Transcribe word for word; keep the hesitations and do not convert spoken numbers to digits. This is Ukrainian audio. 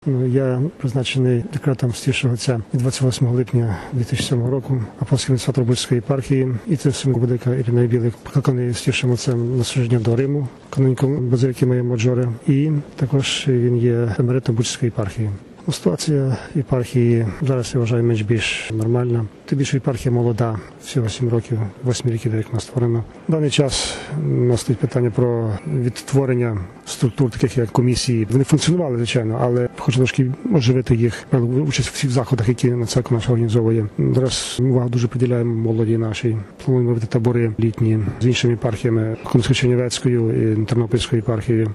Ну, я призначений декретом Святішого Отця двадцять восьмого липня дві тисячі сьомого року апостольським Свято-Робольської єпархії, і це владика Ірина Білик, покликаний Святішим Отцем на служіння до Риму, каноніком базиліки Майя Маджоре, і також він є емеритом Бучської єпархії. Ситуація єпархії зараз, я вважаю, менш-більш нормальна. Тим більше єпархія молода, всього сім років, восьмі років, як вона створена. В даний час у нас стоїть питання про відтворення структур, таких як комісії. Вони функціонували, звичайно, але хочу трошки оживити їх, участь у всіх заходах, які на церква наша організовує. Зараз увагу дуже приділяємо молоді нашій. Плануємо робити табори літні з іншими єпархіями, Комско-Чернівецькою і Тернопільською єпархією.